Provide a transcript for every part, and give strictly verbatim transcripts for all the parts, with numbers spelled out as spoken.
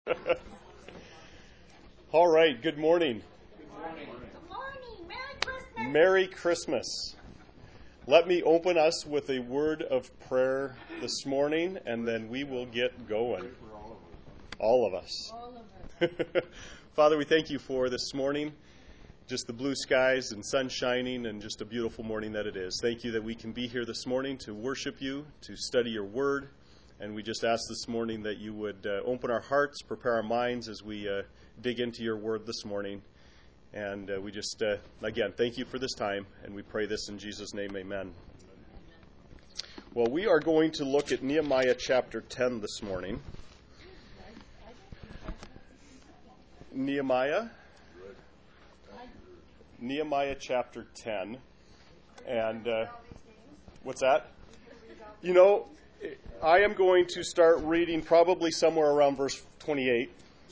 All right, good morning. Good morning. Good morning. Merry Christmas. Merry Christmas. Let me open us with a word of prayer this morning, and then we will get going. All of us. All of us. Father, we thank you for this morning, just the blue skies and sun shining, and just a beautiful morning that it is. Thank you that we can be here this morning to worship you, to study your word. And we just ask this morning that you would uh, open our hearts, prepare our minds as we uh, dig into your word this morning. And uh, we just, uh, again, thank you for this time. And we pray this in Jesus' name, amen. Well, we are going to look at Nehemiah chapter ten this morning. Nehemiah. Nehemiah chapter ten. And uh, what's that? You know, I am going to start reading probably somewhere around verse twenty-eight.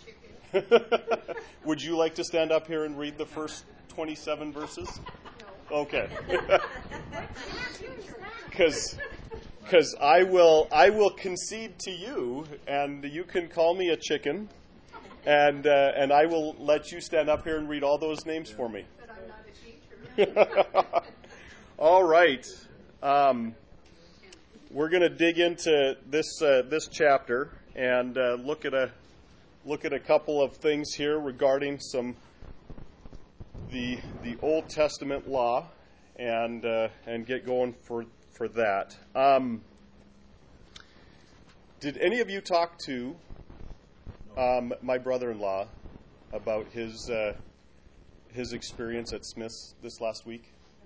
Would you like to stand up here and read the first twenty-seven verses? Okay. Because because I will I will concede to you, and you can call me a chicken, and uh, and I will let you stand up here and read all those names for me. But I'm not a teacher. All right. Um, We're going to dig into this uh, this chapter and uh, look at a look at a couple of things here regarding some the the Old Testament law and uh, and get going for for that. Um, did any of you talk to um, my brother-in-law about his uh, his experience at Smith's this last week?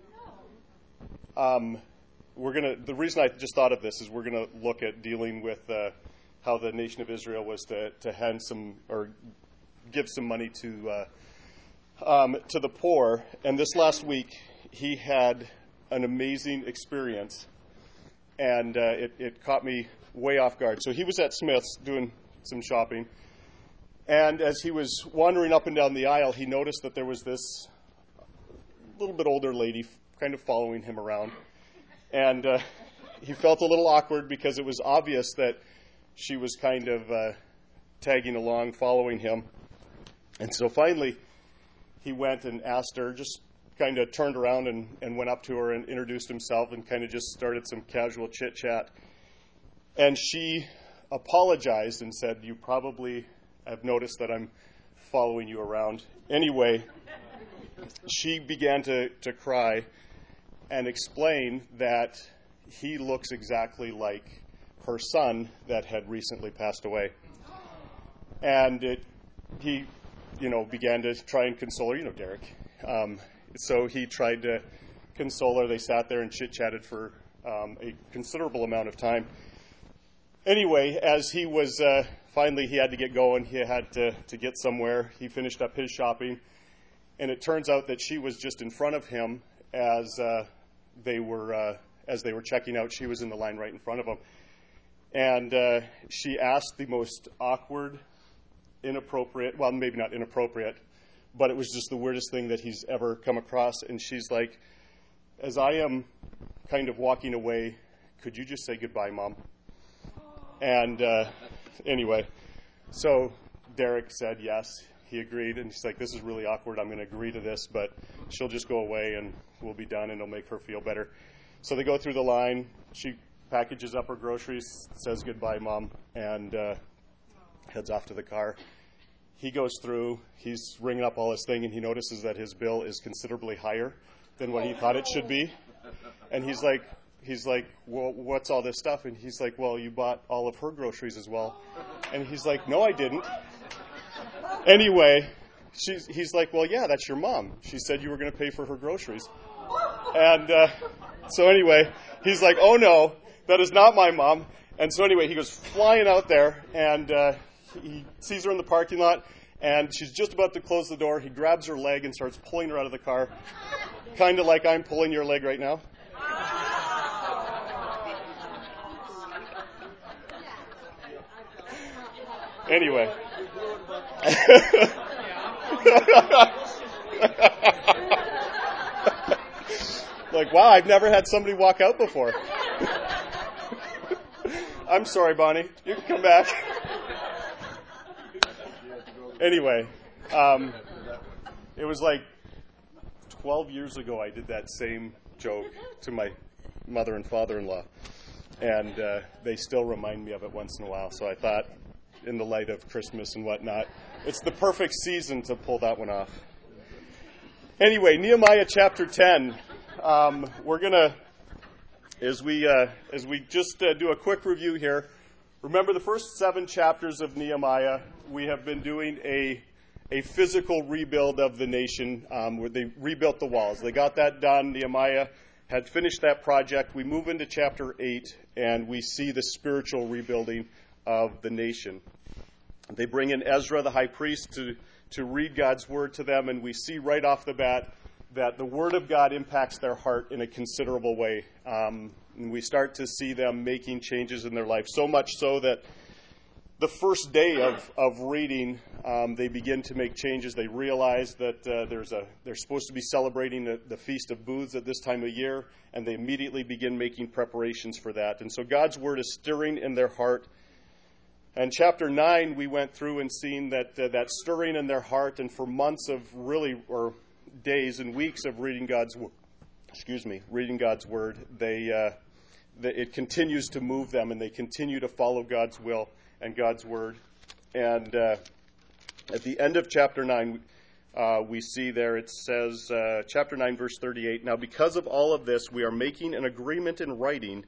Um, We're gonna. The reason I just thought of this is we're gonna look at dealing with uh, how the nation of Israel was to, to hand some or give some money to uh, um, to the poor. And this last week, he had an amazing experience, and uh, it, it caught me way off guard. So he was at Smith's doing some shopping, and as he was wandering up and down the aisle, he noticed that there was this little bit older lady kind of following him around. And uh, he felt a little awkward because it was obvious that she was kind of uh, tagging along, following him. And so finally, he went and asked her, just kind of turned around and, and went up to her and introduced himself and kind of just started some casual chit-chat. And she apologized and said, "You probably have noticed that I'm following you around." Anyway, she began to, to cry and explain that he looks exactly like her son that had recently passed away. And it, he, you know, began to try and console her. You know, Derek. Um, so he tried to console her. They sat there and chit-chatted for um, a considerable amount of time. Anyway, as he was, uh, finally he had to get going. He had to, to get somewhere. He finished up his shopping. And it turns out that she was just in front of him as uh, they were uh, as they were checking out. She was in the line right in front of him, and uh, she asked the most awkward, inappropriate, well, maybe not inappropriate, but it was just the weirdest thing that he's ever come across. And she's like, "As I am kind of walking away, could you just say goodbye, Mom?" And uh, anyway, so Derek said yes. He agreed, and he's like, "This is really awkward. I'm going to agree to this, but she'll just go away and we'll be done and it'll make her feel better." So they go through the line. She packages up her groceries, says goodbye, Mom, and uh, heads off to the car. He goes through. He's ringing up all his thing, and he notices that his bill is considerably higher than what he thought it should be. And he's like, he's like, "Well, what's all this stuff?" And he's like, "Well, you bought all of her groceries as well." And he's like, "No, I didn't." Anyway, she's, he's like, "Well, yeah, that's your mom. She said you were going to pay for her groceries." And uh, so anyway, he's like, "Oh, no, that is not my mom." And so anyway, he goes flying out there, and uh, he sees her in the parking lot, and she's just about to close the door. He grabs her leg and starts pulling her out of the car, kind of like I'm pulling your leg right now. Anyway. Like, wow, I've never had somebody walk out before. I'm sorry, Bonnie. You can come back. Anyway, um, it was like twelve years ago I did that same joke to my mother and father-in-law, and uh, they still remind me of it once in a while. So I thought, in the light of Christmas and whatnot, it's the perfect season to pull that one off. Anyway, Nehemiah chapter ten. Um, we're gonna, as we uh, as we just uh, do a quick review here. Remember, the first seven chapters of Nehemiah, we have been doing a a physical rebuild of the nation, um, where they rebuilt the walls. They got that done. Nehemiah had finished that project. We move into chapter eight, and we see the spiritual rebuilding of the nation. They bring in Ezra, the high priest, to, to read God's word to them, and we see right off the bat that the word of God impacts their heart in a considerable way. Um, and we start to see them making changes in their life, so much so that the first day of, of reading, um, they begin to make changes. They realize that uh, there's a they're supposed to be celebrating the, the Feast of Booths at this time of year, and they immediately begin making preparations for that. And so God's word is stirring in their heart. And chapter nine, we went through and seen that uh, that stirring in their heart, and for months of really, or days and weeks of reading God's word, excuse me, reading God's word, they, uh, they it continues to move them, and they continue to follow God's will and God's word. And uh, at the end of chapter nine, uh, we see there it says, uh, chapter nine, verse thirty-eight, "Now because of all of this, we are making an agreement in writing,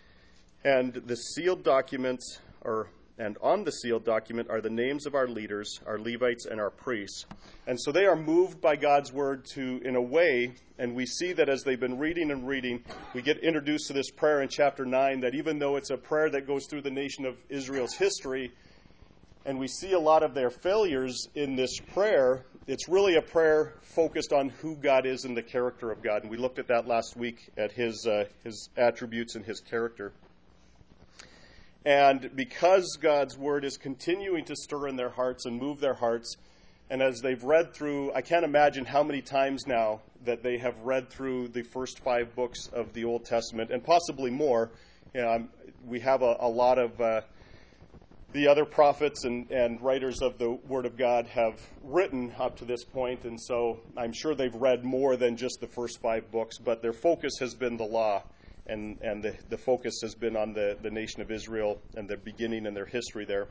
and the sealed documents are." And on the sealed document are the names of our leaders, our Levites, and our priests. And so they are moved by God's word to, in a way, and we see that as they've been reading and reading, we get introduced to this prayer in chapter nine, that even though it's a prayer that goes through the nation of Israel's history, and we see a lot of their failures in this prayer, it's really a prayer focused on who God is and the character of God. And we looked at that last week, at his uh, his attributes and his character. And because God's word is continuing to stir in their hearts and move their hearts, and as they've read through, I can't imagine how many times now that they have read through the first five books of the Old Testament, and possibly more. You know, we have a, a lot of uh, the other prophets and, and writers of the Word of God have written up to this point, and so I'm sure they've read more than just the first five books, but their focus has been the law. And, and the, the focus has been on the, the nation of Israel and the beginning and their history there.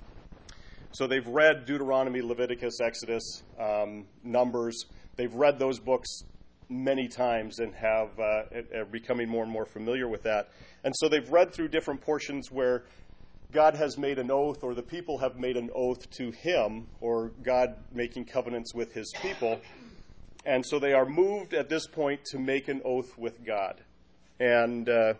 So they've read Deuteronomy, Leviticus, Exodus, um, Numbers. They've read those books many times and have uh, are becoming more and more familiar with that. And so they've read through different portions where God has made an oath, or the people have made an oath to him, or God making covenants with his people. And so they are moved at this point to make an oath with God. And uh,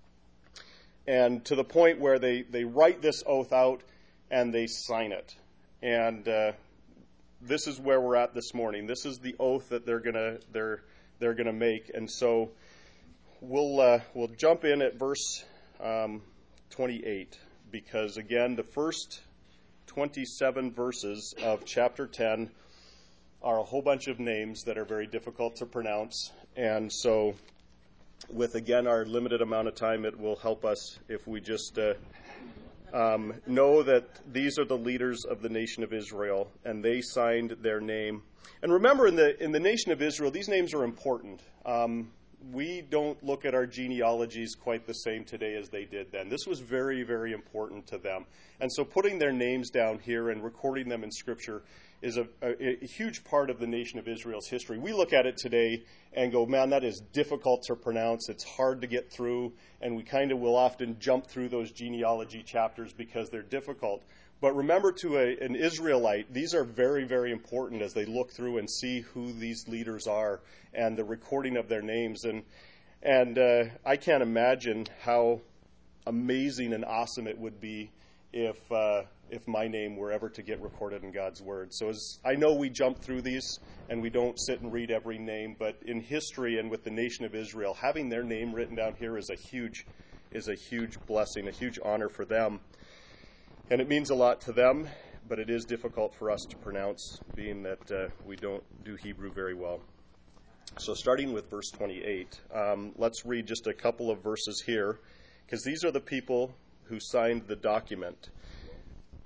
and to the point where they, they write this oath out and they sign it. And uh, this is where we're at this morning. This is the oath that they're gonna they're they're gonna make. And so we'll uh, we'll jump in at verse um, twenty-eight, because again the first twenty-seven verses of chapter ten are a whole bunch of names that are very difficult to pronounce, and so. With, again, our limited amount of time, it will help us if we just uh, um, know that these are the leaders of the nation of Israel, and they signed their name. And remember, in the in the nation of Israel, these names are important. Um, we don't look at our genealogies quite the same today as they did then. This was very, very important to them. And so putting their names down here and recording them in Scripture is a, a, a huge part of the nation of Israel's history. We look at it today and go, man, that is difficult to pronounce. It's hard to get through, and we kind of will often jump through those genealogy chapters because they're difficult. But remember, to a, an Israelite, these are very, very important as they look through and see who these leaders are and the recording of their names. And and uh, I can't imagine how amazing and awesome it would be if uh, if my name were ever to get recorded in God's Word. So as I know we jump through these and we don't sit and read every name, but in history and with the nation of Israel, having their name written down here is a huge is a huge blessing, a huge honor for them. And it means a lot to them, but it is difficult for us to pronounce, being that uh, we don't do Hebrew very well. So starting with verse twenty-eight, um, let's read just a couple of verses here, because these are the people who signed the document.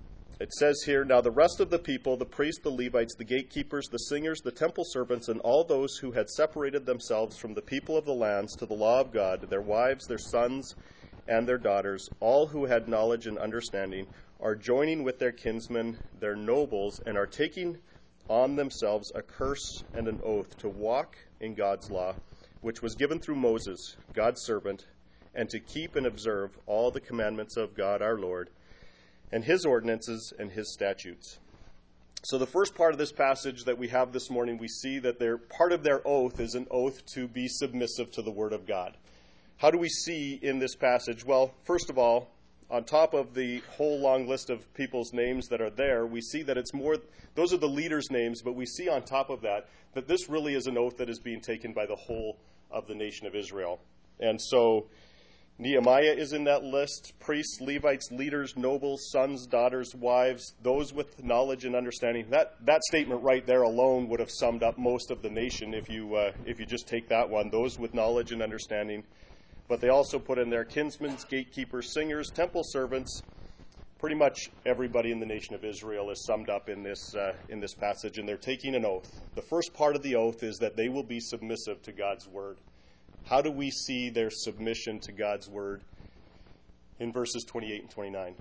It says here, "Now the rest of the people, the priests, the Levites, the gatekeepers, the singers, the temple servants, and all those who had separated themselves from the people of the lands to the law of God, their wives, their sons, and their daughters, all who had knowledge and understanding, are joining with their kinsmen, their nobles, and are taking on themselves a curse and an oath to walk in God's law, which was given through Moses, God's servant, and to keep and observe all the commandments of God our Lord, and his ordinances and his statutes." So the first part of this passage that we have this morning, we see that their part of their oath is an oath to be submissive to the word of God. How do we see in this passage? Well, first of all, on top of the whole long list of people's names that are there, we see that it's more, those are the leaders' names, but we see on top of that, that this really is an oath that is being taken by the whole of the nation of Israel. And so Nehemiah is in that list, priests, Levites, leaders, nobles, sons, daughters, wives, those with knowledge and understanding. That that statement right there alone would have summed up most of the nation if you uh, if you just take that one, those with knowledge and understanding. But they also put in their kinsmen, gatekeepers, singers, temple servants. Pretty much everybody in the nation of Israel is summed up in this uh, in this passage, and they're taking an oath. The first part of the oath is that they will be submissive to God's word. How do we see their submission to God's word in verses twenty-eight and twenty-nine?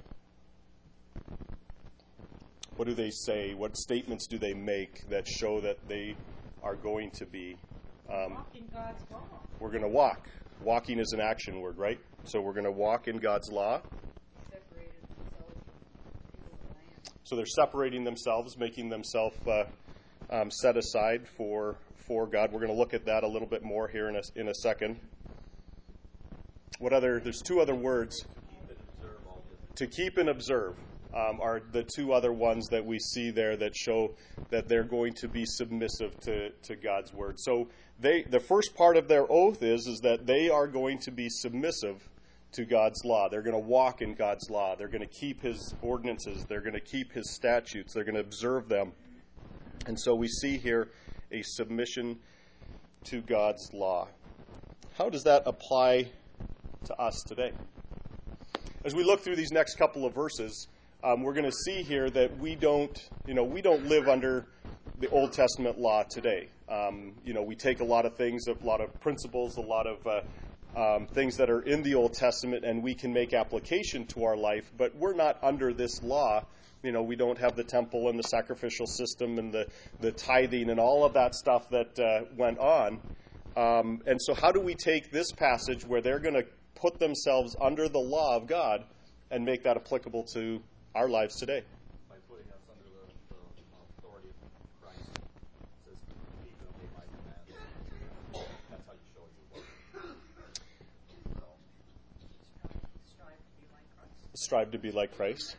What do they say? What statements do they make that show that they are going to be? Um, Walk in God's law. we're going to walk. Walking is an action word, right? So we're going to walk in God's law. Separated themselves from people of the land. So they're separating themselves, making themselves uh, um, set aside for for God. We're going to look at that a little bit more here in a, in a second. What other? There's two other words. To keep and observe um, are the two other ones that we see there that show that they're going to be submissive to, to God's word. So they, the first part of their oath is, is that they are going to be submissive to God's law. They're going to walk in God's law. They're going to keep his ordinances. They're going to keep his statutes. They're going to observe them. And so we see here a submission to God's law. How does that apply to us today? As we look through these next couple of verses, um, we're going to see here that we don't, you know, we don't live under the Old Testament law today. Um, you know, we take a lot of things, a lot of principles, a lot of uh, um, things that are in the Old Testament, and we can make application to our life, but we're not under this law. You know, we don't have the temple and the sacrificial system and the, the tithing and all of that stuff that uh, went on. Um, and so how do we take this passage where they're going to put themselves under the law of God and make that applicable to our lives today? By putting us under the, the authority of Christ. It says, keep and obey my commands. That's how you show your work. Strive to be like Christ. Strive to be like Christ.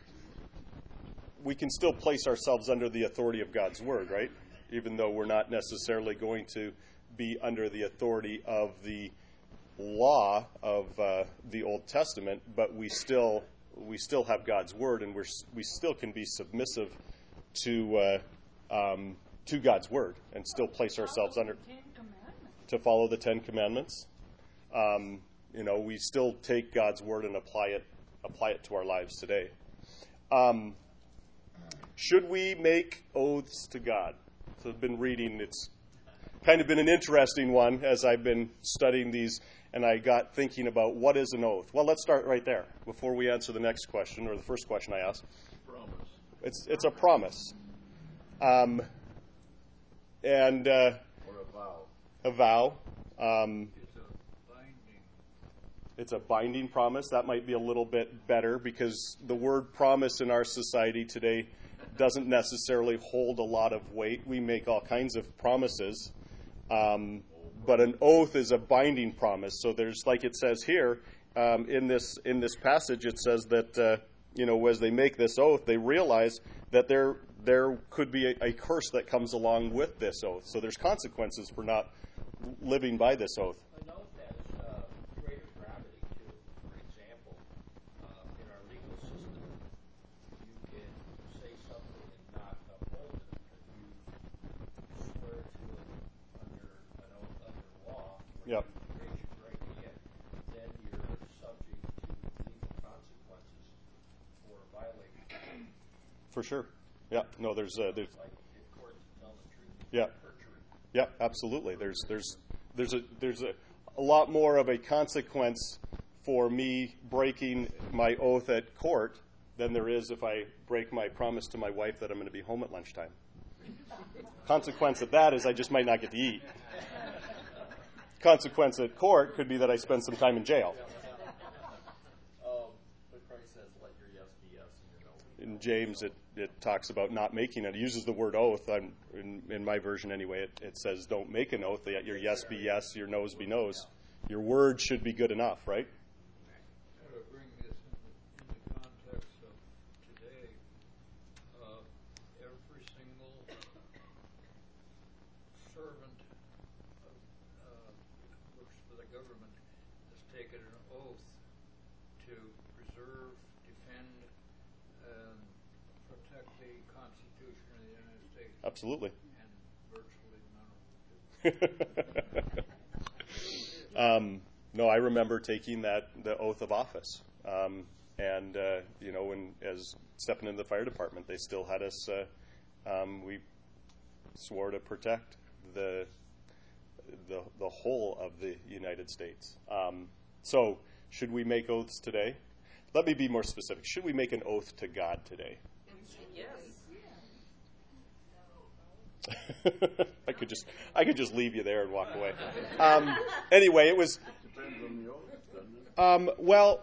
We can still place ourselves under the authority of God's word, right? Even though we're not necessarily going to be under the authority of the law of uh, the Old Testament, but we still we still have God's word, and we're we still can be submissive to uh, um, to God's word, and still place ourselves under Ten Commandments. to follow the Ten Commandments. Um, you know, we still take God's word and apply it apply it to our lives today. Um, should we make oaths to God? So I've been reading. It's kind of been an interesting one as I've been studying these, and I got thinking about what is an oath. Well, let's start right there before we answer the next question, or the first question I asked. Promise. It's it's a promise, um, and uh, Or a vow. a vow. Um, It's a binding. it's a binding promise. That might be a little bit better, because the word promise in our society today doesn't necessarily hold a lot of weight. We make all kinds of promises. Um, but an oath is a binding promise. So there's, like it says here, um, in this in this passage, it says that, uh, you know, as they make this oath, they realize that there there could be a, a curse that comes along with this oath. So there's consequences for not living by this oath. A note has uh, greater gravity too. For example, uh, in our legal system, you can say something and not uphold it. If you swear to it under an oath under law, where Yep. you raise your right hand, then you're subject to legal consequences for violating it. For sure. Yeah, no, there's, uh, there's, Like if courts tell the truth, yeah, perjury. yeah, absolutely. There's, there's, there's a, there's a, a lot more of a consequence for me breaking my oath at court than there is if I break my promise to my wife that I'm going to be home at lunchtime. Consequence of that is I just might not get to eat. Consequence at court could be that I spend some time in jail. Um, but Christ says, let your yes be yes and your no be no. In James, it, it talks about not making it. It uses the word oath. I'm, in, in my version anyway, it, it says don't make an oath. Let your yes be yes, your no's be no's. Your word should be good enough, right? Now, to bring this in the, in the context of today, uh, every single servant of, uh, works for the government has taken an oath to preserve, defend, and protect the Constitution of the United States. Absolutely. And virtually none of them do. Um, no, I remember taking that the oath of office, um, and uh, you know, when as stepping into the fire department, they still had us. Uh, um, we swore to protect the the the whole of the United States. Um, so, should we make oaths today? Let me be more specific. Should we make an oath to God today? I could just I could just leave you there and walk away. Um, anyway, it was. Um, well,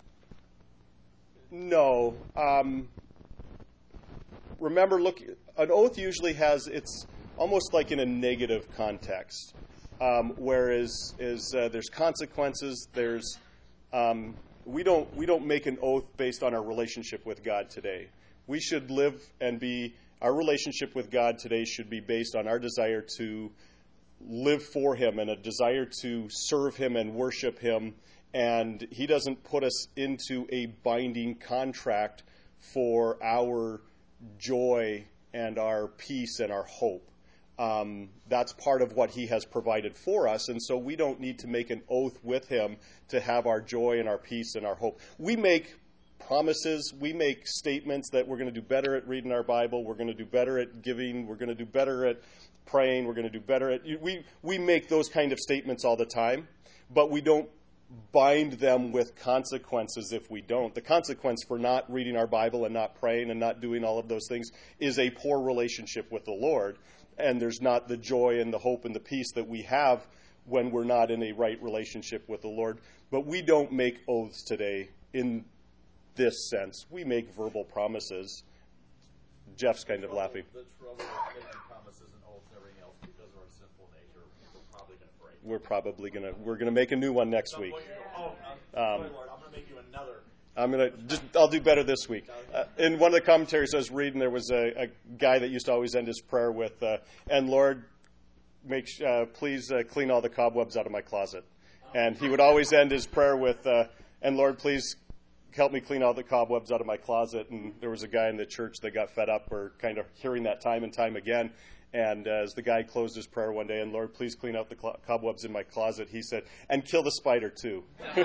no. Um, remember, look, an oath usually has it's almost like in a negative context, um, whereas is uh, there's consequences. There's um, we don't we don't make an oath based on our relationship with God today. We should live and be. Our relationship with God today should be based on our desire to live for Him and a desire to serve Him and worship Him. And He doesn't put us into a binding contract for our joy and our peace and our hope. Um, that's part of what He has provided for us. And so we don't need to make an oath with Him to have our joy and our peace and our hope. We make promises, we make statements that we're going to do better at reading our Bible, we're going to do better at giving, we're going to do better at praying, we're going to do better at... We, we make those kind of statements all the time, but we don't bind them with consequences if we don't. The consequence for not reading our Bible and not praying and not doing all of those things is a poor relationship with the Lord, and there's not the joy and the hope and the peace that we have when we're not in a right relationship with the Lord. But we don't make oaths today in this sense. We make verbal promises. Jeff's kind of laughing. The trouble with making promises and oaths and everything else, because of our sinful nature, we're probably going to break. We're probably gonna we're gonna make a new one next Some week. point you go, oh, um, Lord, I'm going to make you another. I'm gonna just I'll do better this week. Uh, in one of the commentaries I was reading, there was a, a guy that used to always end his prayer with, uh, "And Lord, make uh, please uh, clean all the cobwebs out of my closet." And he would always end his prayer with, uh, "And Lord, please help me clean all the cobwebs out of my closet." And there was a guy in the church that got fed up or kind of hearing that time and time again. And uh, as the guy closed his prayer one day, "And Lord, please clean out the cl- cobwebs in my closet," he said, "And kill the spider too." I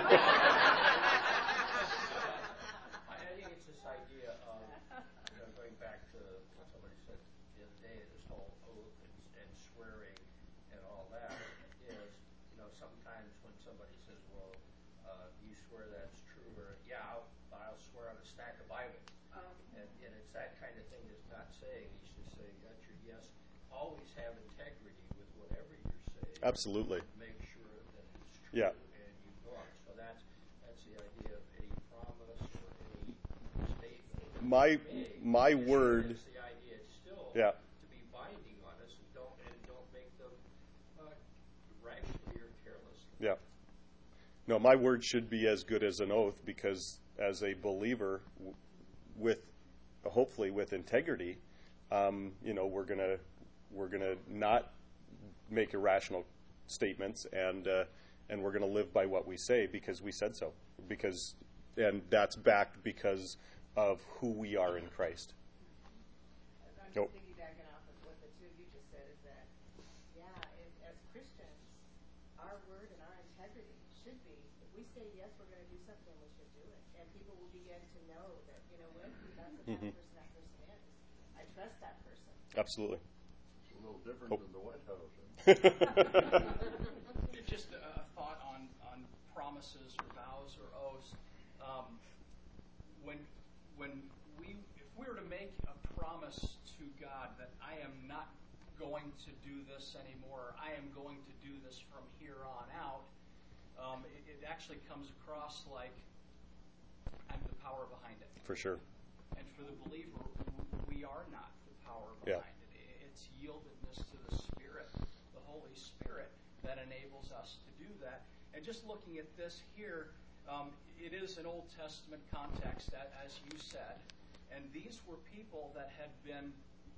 think it's this idea of, you know, going back to what somebody said the other day, this whole oath and, and swearing and all that is, you know, sometimes when somebody says, well, uh, you swear that's true, or, yeah, I'll, I'll swear on a stack of Bibles. Um, And, and it's that kind of thing that's not saying, he's just saying, that's your yes. Always have integrity with whatever you're saying. Absolutely. Make sure that it's true. Yeah. And you look. So that's that's the idea of any promise or any statement. that My you make. my Sure, word. it's the idea it's still Yeah. to be binding on us, and don't and don't make them uh, rashly or carelessly. Yeah. No, my word should be as good as an oath, because as a believer, w- with hopefully with integrity, um, you know, we're gonna we're gonna not make irrational statements, and uh, and we're gonna live by what we say because we said so. Because and that's backed because of who we are in Christ. I'm Nope. just piggybacking off of what the two of you just said is that, yeah, if, as Christians, our word and our integrity should be, if we say yes, we're going to do something, we should do it. And people will begin to know that, you know what, that's the kind Mhm. of person that person is. trust that person. Absolutely. It's a little different Oh. than the White House. Just a, a thought on, on promises or vows or oaths. Um, when when we if we were to make a promise to God that I am not going to do this anymore, or I am going to do this from here on out, um, it, it actually comes across like I'm the power behind it. For sure. And for the believer, we are not the power Yeah. behind it. It's yieldedness to the Spirit, the Holy Spirit, that enables us to do that. And just looking at this here, um, it is an Old Testament context, as you said. And these were people that had been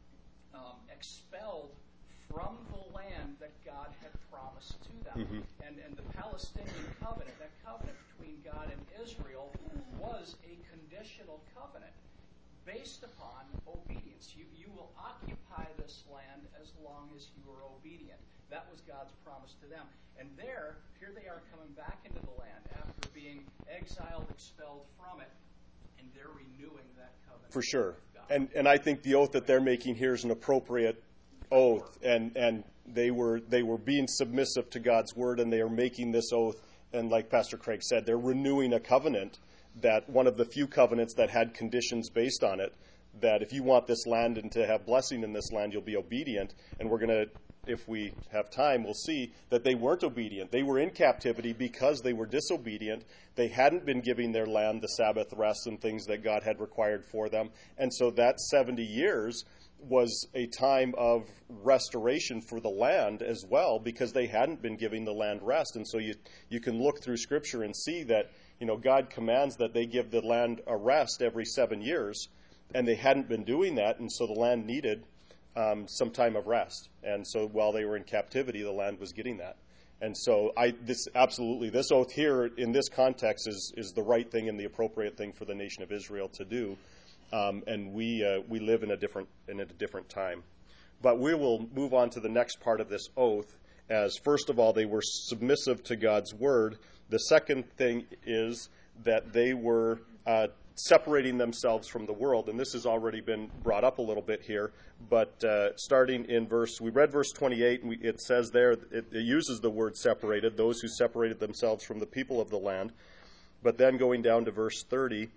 um, expelled from the land that God had promised to them. Mm-hmm. And, and the Palestinian covenant, that covenant between God and Israel, was a conditional covenant based upon obedience. You, you will occupy this land as long as you are obedient. That was God's promise to them. And there, here they are coming back into the land after being exiled, expelled from it, and they're renewing that covenant. For sure. with God. And and I think the oath that they're making here is an appropriate oath, and and they were they were being submissive to God's word, and they are making this oath. And like Pastor Craig said, they're renewing a covenant, that one of the few covenants that had conditions based on it, that if you want this land and to have blessing in this land, you'll be obedient. And we're going to, if we have time, we'll see that they weren't obedient. They were in captivity because they were disobedient. They hadn't been giving their land the Sabbath rest and things that God had required for them. And so that seventy years was a time of restoration for the land as well, because they hadn't been giving the land rest. And so you you can look through Scripture and see that, you know, God commands that they give the land a rest every seven years, and they hadn't been doing that, and so the land needed um, some time of rest. And so while they were in captivity, the land was getting that. And so I this absolutely this oath here in this context is is the right thing and the appropriate thing for the nation of Israel to do. Um, and we uh, we live in a different in a different time. But we will move on to the next part of this oath, as first of all, they were submissive to God's word. The second thing is that they were uh, separating themselves from the world. And this has already been brought up a little bit here. But uh, starting in verse, we read verse twenty-eight, and we, it says there, it, it uses the word separated, those who separated themselves from the people of the land. But then going down to verse thirty,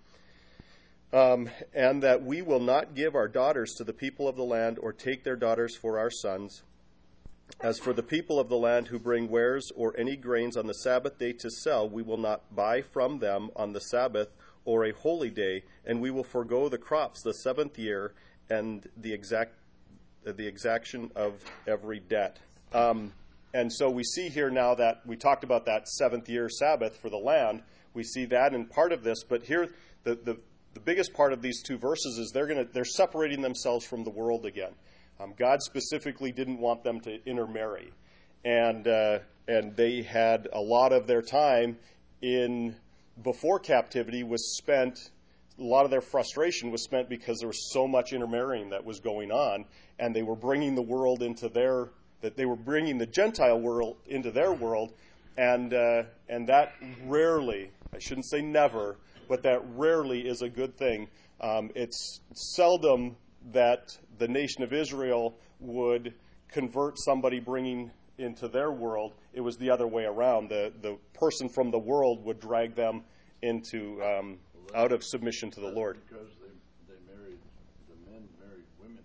Um, and that we will not give our daughters to the people of the land or take their daughters for our sons. As for the people of the land who bring wares or any grains on the Sabbath day to sell, we will not buy from them on the Sabbath or a holy day, and we will forego the crops the seventh year and the exact the exaction of every debt. Um, and so we see here now that we talked about that seventh year Sabbath for the land. We see that in part of this, but here the the The biggest part of these two verses is they're going to they're separating themselves from the world again. Um, God specifically didn't want them to intermarry, and uh, and they had a lot of their time in before captivity was spent. A lot of their frustration was spent because there was so much intermarrying that was going on, and they were bringing the world into their that they were bringing the Gentile world into their world, and uh, and that rarely, I shouldn't say never, but that rarely is a good thing. Um, it's seldom that the nation of Israel would convert somebody bringing into their world. It was the other way around. The the person from the world would drag them into um, Well, out of submission to the that's Lord. Because they they married the men married women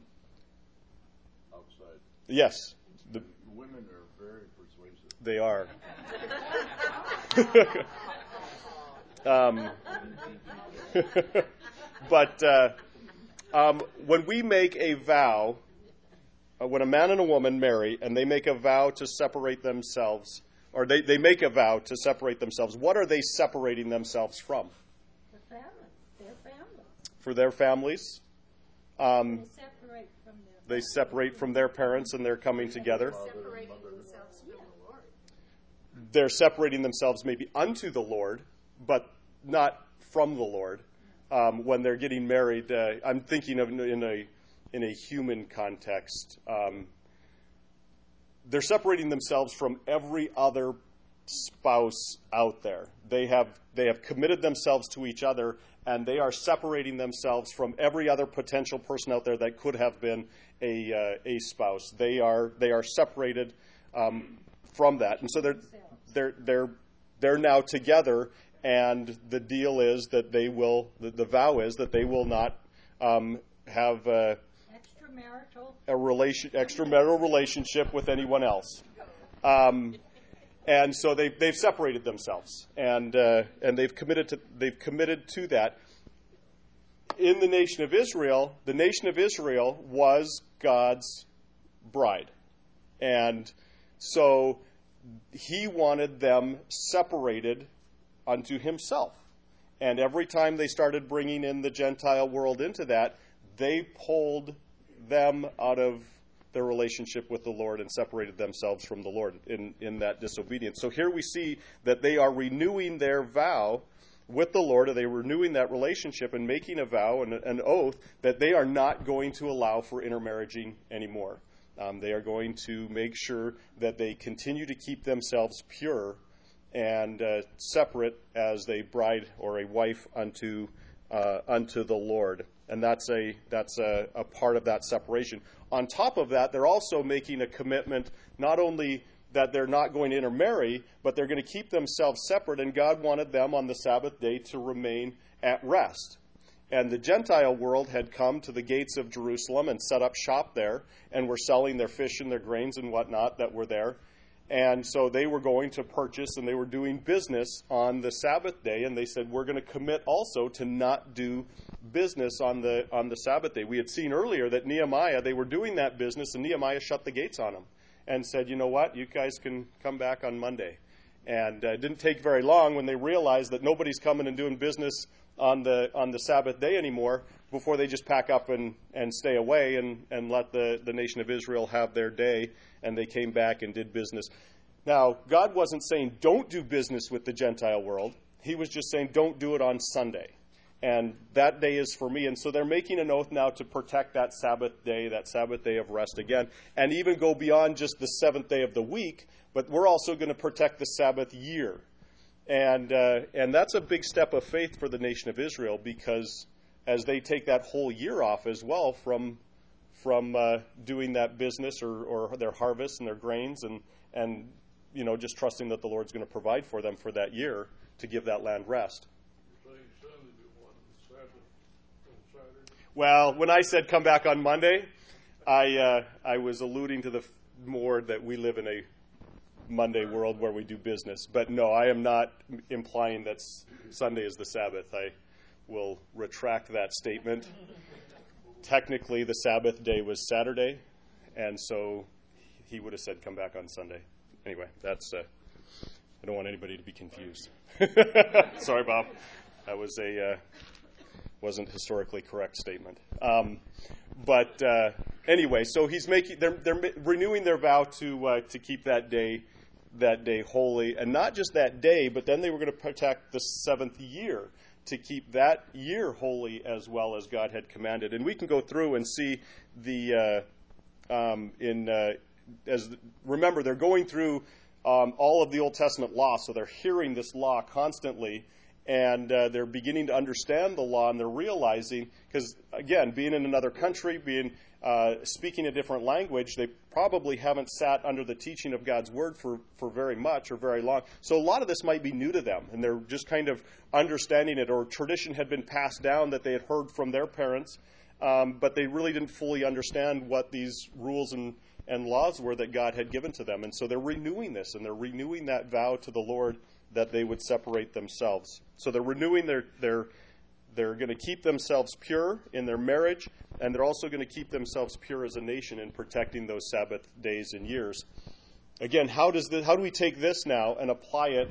outside. Yes, the, Women are very persuasive. they are. um, but uh, um, when we make a vow, uh, when a man and a woman marry and they make a vow to separate themselves, or they, they make a vow to separate themselves, what are they separating themselves from? The family, their family. For their families? Um, They separate from their. they separate from their parents and they're coming together. Separating themselves from the Lord. They're separating themselves maybe unto the Lord, but not from the Lord. Um, when they're getting married, uh, I'm thinking of in a in a human context. Um, they're separating themselves from every other spouse out there. They have they have committed themselves to each other, and they are separating themselves from every other potential person out there that could have been a uh, a spouse. They are they are separated um, from that, and so they're they're they're they're now together. And the deal is that they will. The, the vow is that they will not um, have a, Extramarital. a relation extramarital relationship with anyone else. Um, and so they they've separated themselves, and uh, and they've committed to they've committed to that. In the nation of Israel, the nation of Israel was God's bride, and so He wanted them separated unto Himself. And every time they started bringing in the Gentile world into that, they pulled them out of their relationship with the Lord and separated themselves from the Lord in, in that disobedience. So here we see that they are renewing their vow with the Lord, or they are renewing that relationship and making a vow and an oath that they are not going to allow for intermarrying anymore. Um, they are going to make sure that they continue to keep themselves pure and uh, separate as a bride or a wife unto uh, unto the Lord, and that's a that's a, a part of that separation. On top of that, they're also making a commitment not only that they're not going to intermarry, but they're going to keep themselves separate. And God wanted them on the Sabbath day to remain at rest. And the Gentile world had come to the gates of Jerusalem and set up shop there, and were selling their fish and their grains and whatnot that were there. And so they were going to purchase, and they were doing business on the Sabbath day. And they said, we're going to commit also to not do business on the on the Sabbath day. We had seen earlier that Nehemiah, they were doing that business, and Nehemiah shut the gates on them and said, you know what, you guys can come back on Monday. And uh, it didn't take very long when they realized that nobody's coming and doing business on the on the Sabbath day anymore before they just pack up and, and stay away and, and let the, the nation of Israel have their day. And they came back and did business. Now, God wasn't saying don't do business with the Gentile world. He was just saying don't do it on Sunday. And that day is for me. And so they're making an oath now to protect that Sabbath day, that Sabbath day of rest again, and even go beyond just the seventh day of the week, but we're also going to protect the Sabbath year. And uh, and that's a big step of faith for the nation of Israel, because as they take that whole year off as well from from uh, doing that business or, or their harvest and their grains, and, and you know just trusting that the Lord's going to provide for them for that year to give that land rest. Well, when I said come back on Monday, I uh, I was alluding to the f- more that we live in a Monday world where we do business. But no, I am not implying that Sunday is the Sabbath. I will retract that statement. Technically, the Sabbath day was Saturday, and so he would have said come back on Sunday. Anyway, that's uh, I don't want anybody to be confused. Sorry, Bob. That was a uh, wasn't historically correct statement. Um, but uh, anyway, so he's making they're they're renewing their vow to uh, to keep that day that day holy, and not just that day, but then they were going to protect the seventh year, to keep that year holy as well as God had commanded. And we can go through and see the uh, um, in uh, as remember they're going through um, all of the Old Testament law, so they're hearing this law constantly, and uh, they're beginning to understand the law, and they're realizing, because again, being in another country, being uh, speaking a different language, they probably haven't sat under the teaching of God's word for, for very much or very long. So a lot of this might be new to them, and they're just kind of understanding it, or tradition had been passed down that they had heard from their parents, um, but they really didn't fully understand what these rules and, and laws were that God had given to them. And so they're renewing this, and they're renewing that vow to the Lord that they would separate themselves. So they're renewing their their they're going to keep themselves pure in their marriage, and they're also going to keep themselves pure as a nation in protecting those Sabbath days and years. Again, how does this, how do we take this now and apply it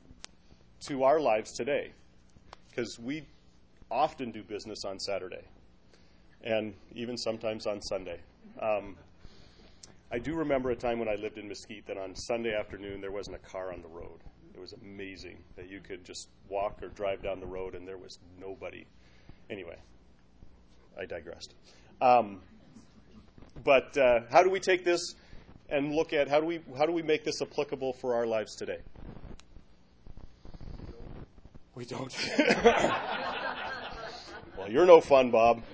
to our lives today? Because we often do business on Saturday, and even sometimes on Sunday. Um, I do remember a time when I lived in Mesquite that on Sunday afternoon there wasn't a car on the road. It was amazing that you could just walk or drive down the road and there was nobody. Anyway, I digressed. Um, but uh, how do we take this and look at how do we how do we make this applicable for our lives today? We don't. Well, you're no fun, Bob.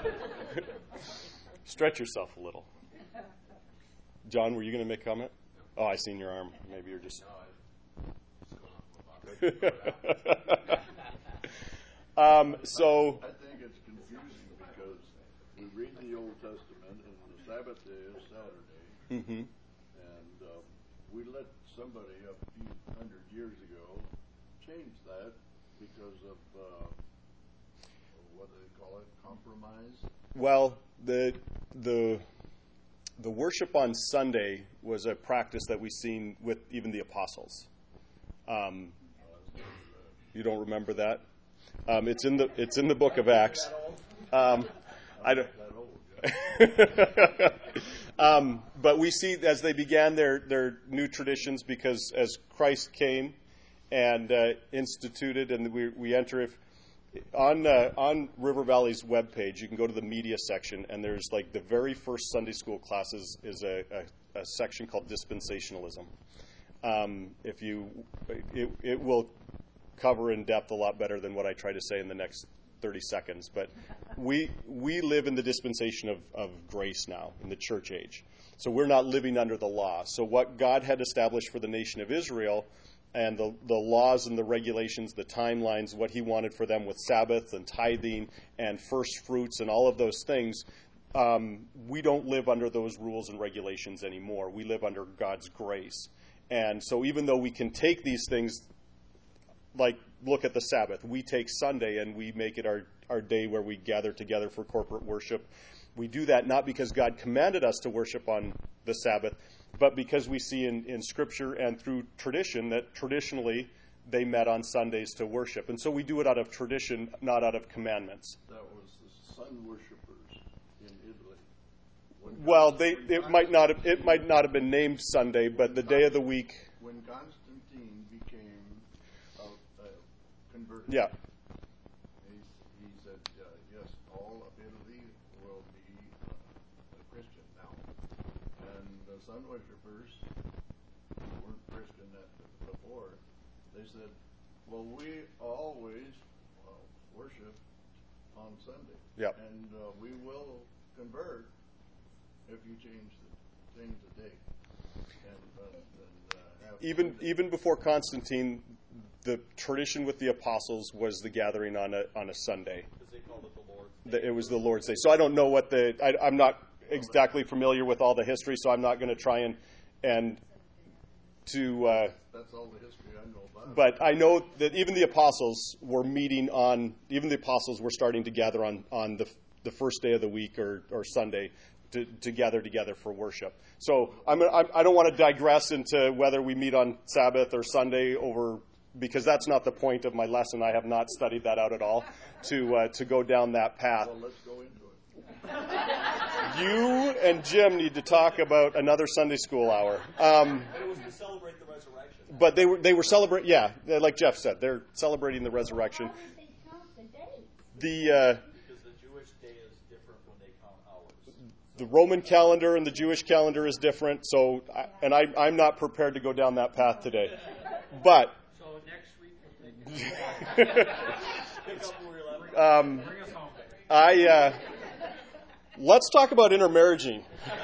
Stretch yourself a little. John, were you going to make a comment? Oh, I seen your arm. Maybe you're just... um, so... I think it's confusing because we read the Old Testament and the Sabbath day is Saturday, Mm-hmm. and um, we let somebody a few hundred years ago change that because of, uh, what do they call it, compromise? Well, the the the worship on Sunday was a practice that we seen with even the apostles. Um, you don't remember that? Um, it's in the it's in the book of Acts. Um, I don't. um, but we see as they began their their new traditions, because as Christ came and uh, instituted, and we we enter if. On uh, on River Valley's webpage, you can go to the media section, and there's like the very first Sunday school classes is a, a, a section called dispensationalism. Um, if you, it, it will cover in depth a lot better than what I try to say in the next thirty seconds. But we we live in the dispensation of, of grace now in the church age, so we're not living under the law. So what God had established for the nation of Israel, and the, the laws and the regulations, the timelines, what he wanted for them with Sabbath and tithing and first fruits and all of those things, um, we don't live under those rules and regulations anymore. We live under God's grace. And so even though we can take these things, like look at the Sabbath, we take Sunday and we make it our, our day where we gather together for corporate worship. We do that not because God commanded us to worship on the Sabbath, but because we see in, in Scripture and through tradition that traditionally they met on Sundays to worship. And so we do it out of tradition, not out of commandments. That was the sun worshippers in Italy. When Well, Const- they when it might not have, Constantine- it might not have been named Sunday, but the day of the week. When Constantine became uh, uh, converted, Yeah. he, he said, uh, yes, all of Italy will be uh, a Christian now. And the sun worshippers who weren't Christian at, before, they said, well, we always uh, worship on Sunday. Yep. And uh, we will convert if you change the, change the date. And, uh, and, uh, have Even Sunday. even before Constantine, the tradition with the apostles was the gathering on a on a Sunday. Because they called it the Lord's Day. The- It was the Lord's Day. So I don't know what the I, I'm not exactly familiar with all the history, so I'm not going to try and and to. Uh, That's all the history I know about. But I know that even the apostles were meeting on, even the apostles were starting to gather on, on the the first day of the week or, or Sunday to, to gather together for worship. So I'm, I'm, I don't want to digress into whether we meet on Sabbath or Sunday over, because that's not the point of my lesson. I have not studied that out at all to uh, to go down that path. Well, let's go into it. You and Jim need to talk about another Sunday school hour. Um, But it was to celebrate the resurrection. but they were they were celebrating, yeah, like Jeff said, they're celebrating the resurrection. How did they count the days? The uh, Because the Jewish day is different when they count hours. the Roman calendar and the Jewish calendar is different. So, I, and I, I'm not prepared to go down that path today. But So next week we'll take Pick up where you're left. um, bring us home. I uh, let's talk about intermarriaging.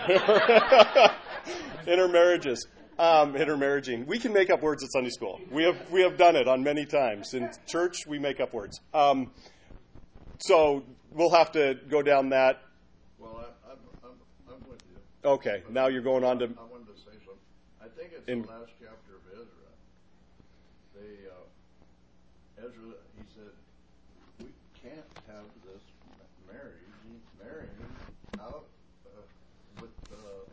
Intermarriages. Um, intermarriaging. We can make up words at Sunday school. We have we have done it on many times in church. We make up words. Um, so we'll have to go down that. Well, I, I'm, I'm, I'm with you. Okay, now you're going on to. I wanted to say something. I think it's In- the last chapter of Ezra. They, uh, Ezra, he said, we can't have this marriage, marrying out uh, with uh,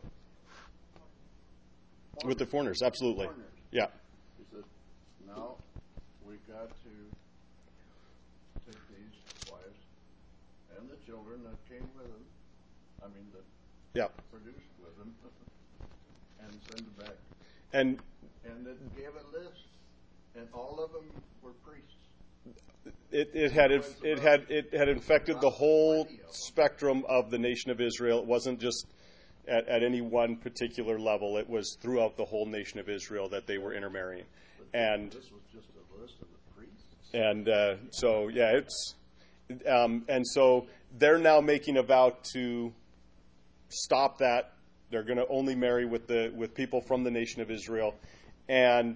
With the foreigners, absolutely. foreigners. Yeah. He said, now we got to take these wives and the children that came with them, I mean, that Yeah. produced with them, and send them back. And And it gave a list, and all of them were priests. it, it had it had it had infected the whole spectrum of the nation of Israel. It wasn't just at, at any one particular level. It was throughout the whole nation of Israel that they were intermarrying. But And this was just a list of the priests. and uh, so yeah, it's um, and so they're now making a vow to stop that. They're going to only marry with the with people from the nation of Israel, and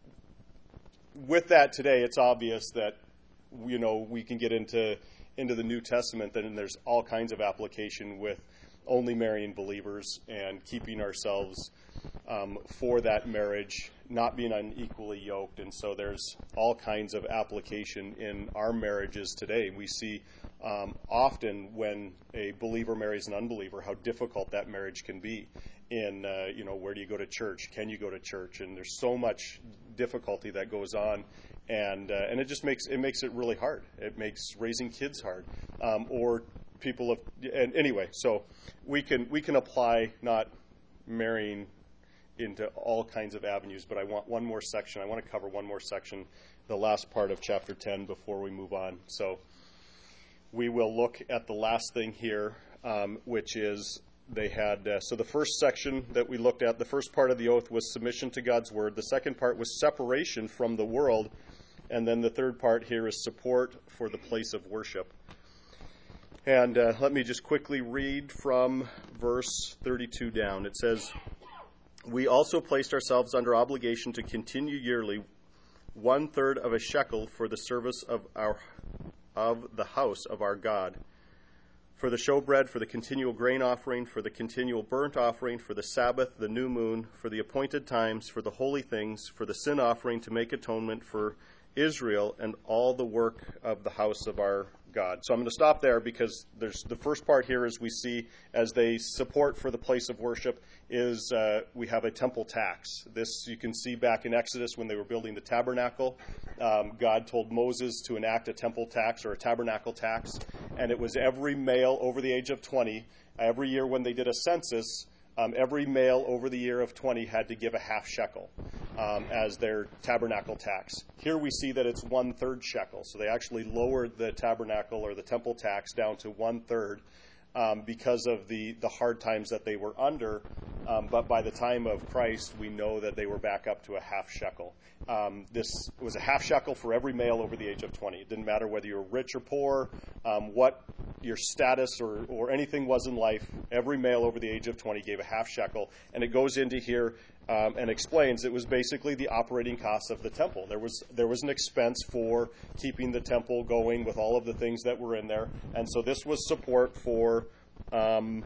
with that today, it's obvious that you know we can get into into the New Testament, and there's all kinds of application with only marrying believers and keeping ourselves um, for that marriage, not being unequally yoked. And so there's all kinds of application in our marriages today. We see um, often when a believer marries an unbeliever, how difficult that marriage can be. In, uh, you know, where do you go to church? Can you go to church? And there's so much difficulty that goes on. And uh, and it just makes it makes it really hard. It makes raising kids hard, um, or people of. And anyway, so we can we can apply not marrying into all kinds of avenues. But I want one more section. I want to cover one more section, the last part of chapter ten, before we move on. So we will look at the last thing here, um, which is they had. Uh, so the first section that we looked at, the first part of the oath was submission to God's word. The second part was separation from the world. And then the third part here is support for the place of worship. And uh, let me just quickly read from verse thirty-two down. It says, "We also placed ourselves under obligation to continue yearly one third of a shekel for the service of our of the house of our God, for the showbread, for the continual grain offering, for the continual burnt offering, for the Sabbath, the new moon, for the appointed times, for the holy things, for the sin offering to make atonement for Israel, and all the work of the house of our God." So I'm going to stop there because there's the first part here is we see as they support for the place of worship is uh, we have a temple tax. This you can see back in Exodus when they were building the tabernacle. Um, God told Moses to enact a temple tax or a tabernacle tax, and it was every male over the age of twenty. Every year when they did a census, um, every male over the year of twenty had to give a half shekel um, as their tabernacle tax. Here we see that it's one third shekel, so they actually lowered the tabernacle or the temple tax down to one third um, because of the the hard times that they were under. Um, but by the time of Christ, we know that they were back up to a half shekel. Um, this was a half shekel for every male over the age of twenty. It didn't matter whether you were rich or poor, um, what your status or, or anything was in life. Every male over the age of twenty gave a half shekel. And it goes into here um, and explains it was basically the operating costs of the temple. There was there was an expense for keeping the temple going with all of the things that were in there. And so this was support for um,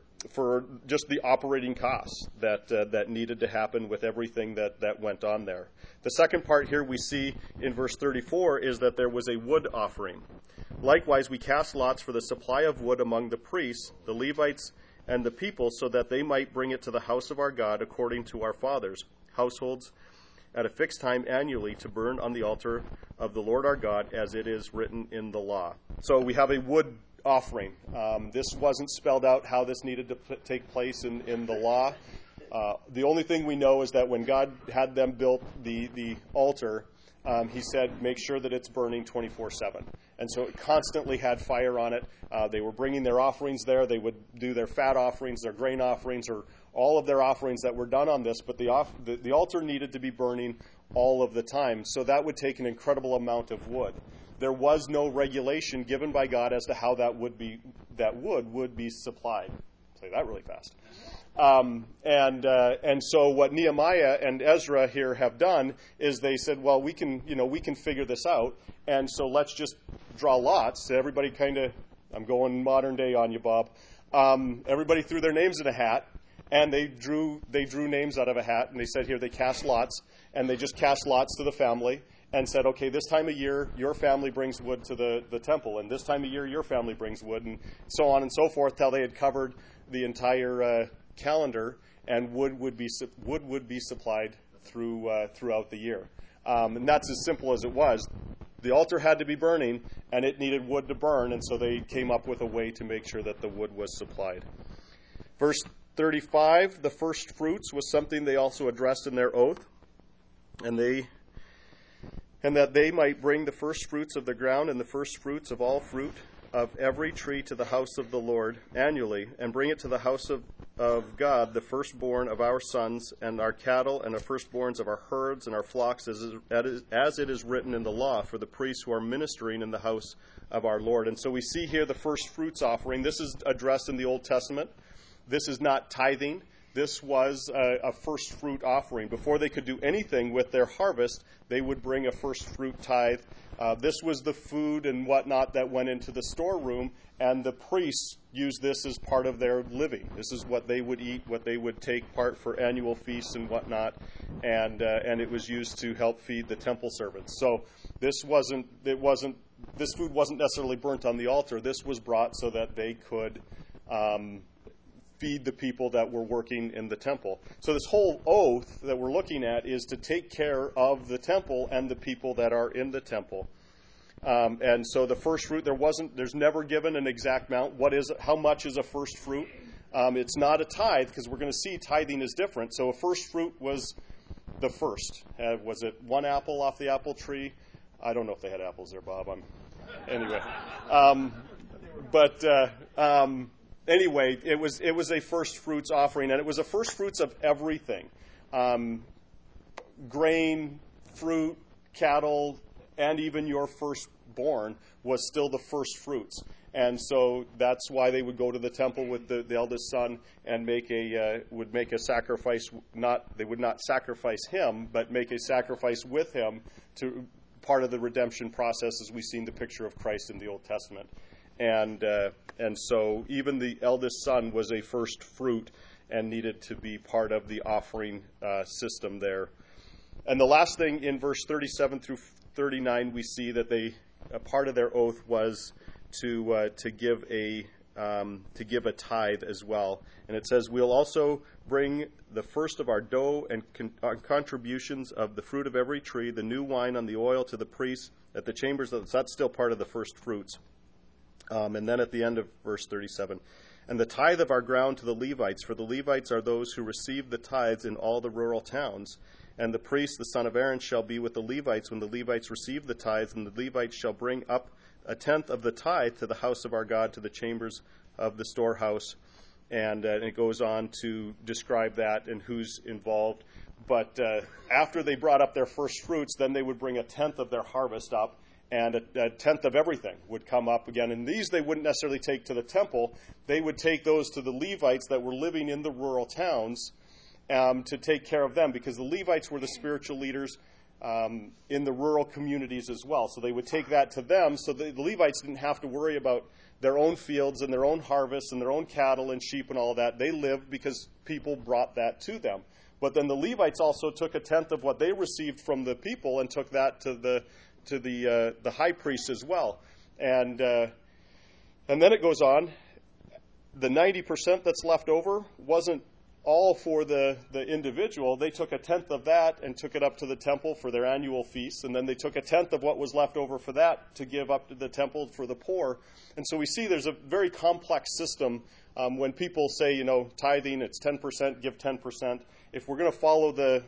for just the operating costs that uh, that needed to happen with everything that, that went on there. The second part here we see in verse thirty-four is that there was a wood offering. Likewise, we cast lots for the supply of wood among the priests, the Levites, and the people, so that they might bring it to the house of our God according to our fathers' households at a fixed time annually to burn on the altar of the Lord our God, as it is written in the law. So we have a wood offering. Um, this wasn't spelled out how this needed to p- take place in, in the law. Uh, the only thing we know is that when God had them build the, the altar, um, he said, make sure that it's burning twenty-four seven. And so it constantly had fire on it. Uh, they were bringing their offerings there. They would do their fat offerings, their grain offerings, or all of their offerings that were done on this. But the, off, the, the altar needed to be burning all of the time. So that would take an incredible amount of wood. There was no regulation given by God as to how that would be that wood would be supplied. Say that really fast. Um, and uh, and so what Nehemiah and Ezra here have done is they said, well, we can you know we can figure this out, and so let's just draw lots. Everybody kind of, I'm going modern day on you, Bob. Um, everybody threw their names in a hat, and they drew they drew names out of a hat, and they said here they cast lots, and they just cast lots to the family. And said, okay, this time of year, your family brings wood to the, the temple, and this time of year, your family brings wood, and so on and so forth, till they had covered the entire uh, calendar, and wood would be wood would be supplied through uh, throughout the year. Um, and that's as simple as it was. The altar had to be burning, and it needed wood to burn, and so they came up with a way to make sure that the wood was supplied. Verse thirty-five, the first fruits was something they also addressed in their oath, and they... and that they might bring the first fruits of the ground and the first fruits of all fruit of every tree to the house of the Lord annually, and bring it to the house of of God the firstborn of our sons and our cattle and the firstborns of our herds and our flocks, as, as it is written in the law for the priests who are ministering in the house of our Lord. And so we see here the first fruits offering. This is addressed in the Old Testament. This is not tithing. This was a, a first fruit offering. Before they could do anything with their harvest, they would bring a first fruit tithe. Uh, this was the food and whatnot that went into the storeroom, and the priests used this as part of their living. This is what they would eat, what they would take part for annual feasts and whatnot, and uh, and it was used to help feed the temple servants. So this wasn't it wasn't this food wasn't necessarily burnt on the altar. This was brought so that they could um, feed the people that were working in the temple. So this whole oath that we're looking at is to take care of the temple and the people that are in the temple. Um, and so the first fruit, there wasn't, there's never given an exact amount. What is, how much is a first fruit? Um, it's not a tithe, because we're going to see tithing is different. So a first fruit was the first. Uh, was it one apple off the apple tree? I don't know if they had apples there, Bob. I'm, anyway, um, but uh, um, anyway, it was it was a first fruits offering, and it was a first fruits of everything: um, grain, fruit, cattle, and even your firstborn was still the first fruits. And so that's why they would go to the temple with the, the eldest son and make a uh, would make a sacrifice. Not they would not sacrifice him, but make a sacrifice with him to part of the redemption process, as we've seen the picture of Christ in the Old Testament. And uh, and so even the eldest son was a first fruit and needed to be part of the offering uh, system there. And the last thing in verse thirty-seven through thirty-nine, we see that they a part of their oath was to uh, to give a um, to give a tithe as well. And it says, "We'll also bring the first of our dough and con- our contributions of the fruit of every tree, the new wine on the oil to the priests at the chambers." That's still part of the first fruits. Um, and then at the end of verse thirty-seven, "And the tithe of our ground to the Levites, for the Levites are those who receive the tithes in all the rural towns. And the priest, the son of Aaron, shall be with the Levites when the Levites receive the tithes, and the Levites shall bring up a tenth of the tithe to the house of our God, to the chambers of the storehouse." And, uh, and it goes on to describe that and who's involved. But uh, after they brought up their first fruits, then they would bring a tenth of their harvest up, and a, a tenth of everything would come up again. And these they wouldn't necessarily take to the temple. They would take those to the Levites that were living in the rural towns um, to take care of them, because the Levites were the spiritual leaders um, in the rural communities as well. So they would take that to them, so the, the Levites didn't have to worry about their own fields and their own harvests and their own cattle and sheep and all that. They lived because people brought that to them. But then the Levites also took a tenth of what they received from the people and took that to the to the uh, the high priest as well. And uh, and then it goes on. The ninety percent that's left over wasn't all for the, the individual. They took a tenth of that and took it up to the temple for their annual feasts, and then they took a tenth of what was left over for that to give up to the temple for the poor. And so we see there's a very complex system. Um, when people say, you know, tithing, it's ten percent, give ten percent. If we're going to follow the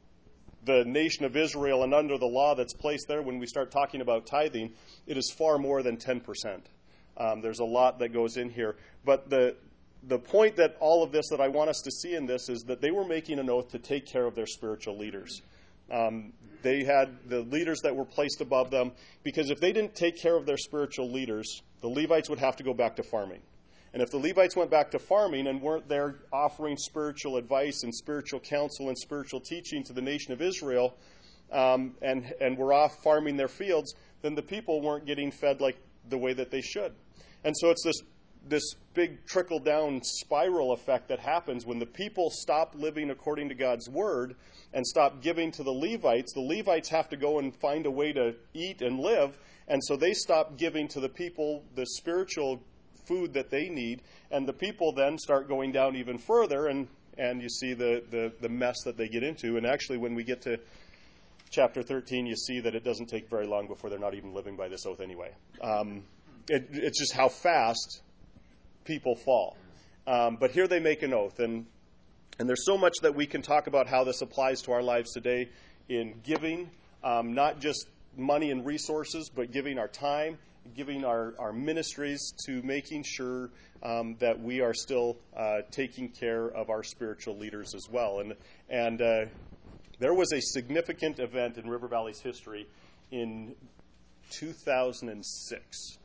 the nation of Israel and under the law that's placed there, when we start talking about tithing, it is far more than ten percent. Um, there's a lot that goes in here. But the The point that all of this that I want us to see in this is that they were making an oath to take care of their spiritual leaders. Um, they had the leaders that were placed above them, because if they didn't take care of their spiritual leaders, the Levites would have to go back to farming. And if the Levites went back to farming and weren't there offering spiritual advice and spiritual counsel and spiritual teaching to the nation of Israel, um, and, and were off farming their fields, then the people weren't getting fed like the way that they should. And so it's this this big trickle-down spiral effect that happens when the people stop living according to God's word and stop giving to the Levites. The Levites have to go and find a way to eat and live, and so they stop giving to the people the spiritual food that they need, and the people then start going down even further, and, and you see the, the, the mess that they get into. And actually, when we get to chapter thirteen, you see that it doesn't take very long before they're not even living by this oath anyway. Um, it, it's just how fast people fall. Um, but here they make an oath, and and there's so much that we can talk about how this applies to our lives today in giving, um, not just money and resources, but giving our time, giving our, our ministries to making sure um, that we are still uh, taking care of our spiritual leaders as well. And, and uh, there was a significant event in River Valley's history in two thousand six.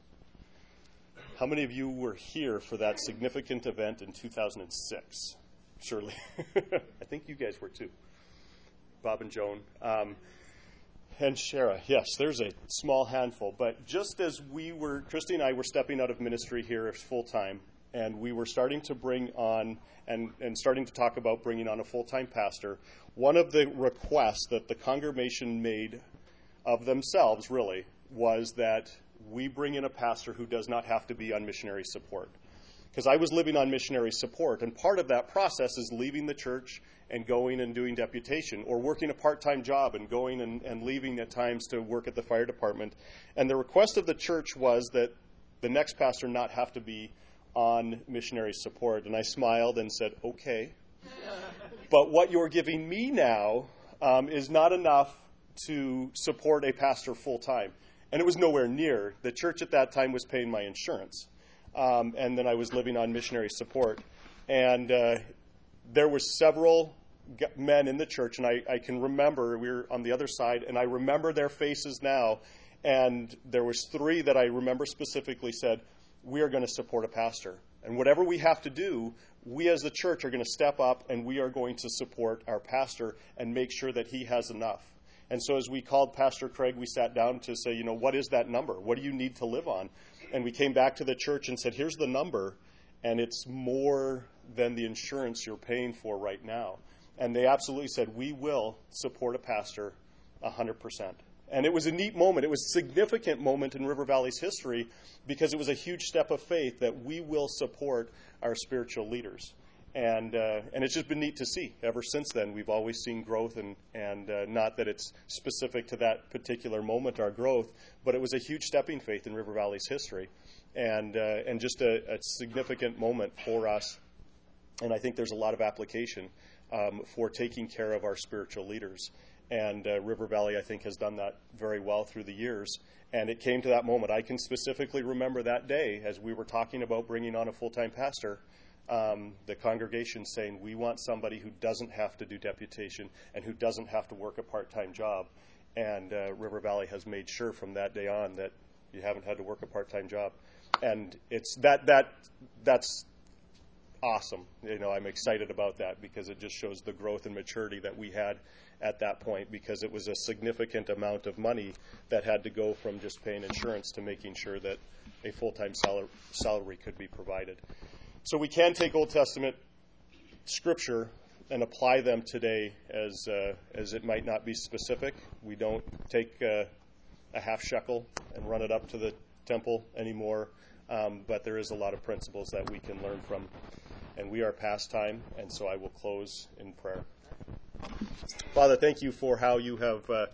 How many of you were here for that significant event in two thousand six? Surely. I think you guys were too. Bob and Joan. Um, and Shara. Yes, there's a small handful. But just as we were, Christy and I were stepping out of ministry here full time, and we were starting to bring on and, and starting to talk about bringing on a full-time pastor, one of the requests that the congregation made of themselves, really, was that we bring in a pastor who does not have to be on missionary support. Because I was living on missionary support, and part of that process is leaving the church and going and doing deputation, or working a part-time job and going and, and leaving at times to work at the fire department. And the request of the church was that the next pastor not have to be on missionary support. And I smiled and said, okay. But what you're giving me now um, is not enough to support a pastor full-time. And it was nowhere near. The church at that time was paying my insurance. Um, and then I was living on missionary support. And uh, there were several g- men in the church, and I, I can remember, we were on the other side, and I remember their faces now. And there was three that I remember specifically said, we are going to support a pastor. And whatever we have to do, we as the church are going to step up, and we are going to support our pastor and make sure that he has enough. And so as we called Pastor Craig, we sat down to say, you know, what is that number? What do you need to live on? And we came back to the church and said, here's the number, and it's more than the insurance you're paying for right now. And they absolutely said, we will support a pastor one hundred percent. And it was a neat moment. It was a significant moment in River Valley's history because it was a huge step of faith that we will support our spiritual leaders. And uh, and it's just been neat to see. Ever since then, we've always seen growth, and, and uh, not that it's specific to that particular moment, our growth, but it was a huge stepping faith in River Valley's history, and uh, and just a, a significant moment for us. And I think there's a lot of application um, for taking care of our spiritual leaders. And uh, River Valley, I think, has done that very well through the years. And it came to that moment. I can specifically remember that day as we were talking about bringing on a full-time pastor. Um, the congregation saying, we want somebody who doesn't have to do deputation and who doesn't have to work a part-time job. And uh, River Valley has made sure from that day on that you haven't had to work a part-time job. And it's that that that's awesome. You know, I'm excited about that because it just shows the growth and maturity that we had at that point, because it was a significant amount of money that had to go from just paying insurance to making sure that a full-time sal- salary could be provided. So we can take Old Testament scripture and apply them today as uh, as it might not be specific. We don't take uh, a half shekel and run it up to the temple anymore, um, but there is a lot of principles that we can learn from. And we are past time, and so I will close in prayer. Father, thank you for how you have uh,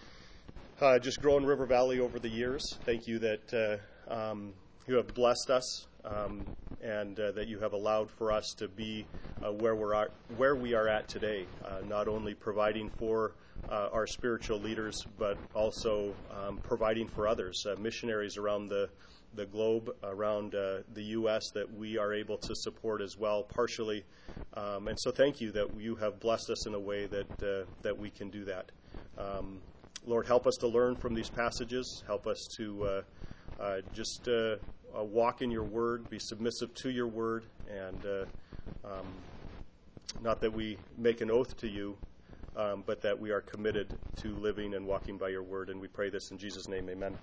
uh, just grown River Valley over the years. Thank you that uh, um, you have blessed us. Um, and uh, that you have allowed for us to be uh, where we're at, where we are at today, uh, not only providing for uh, our spiritual leaders, but also um, providing for others, uh, missionaries around the the globe, around uh, the U S that we are able to support as well, partially. Um, and so, thank you that you have blessed us in a way that uh, that we can do that. Um, Lord, help us to learn from these passages. Help us to uh, uh, just. Uh, Uh, walk in your word, be submissive to your word, and uh, um, not that we make an oath to you, um, but that we are committed to living and walking by your word. And we pray this in Jesus' name, amen.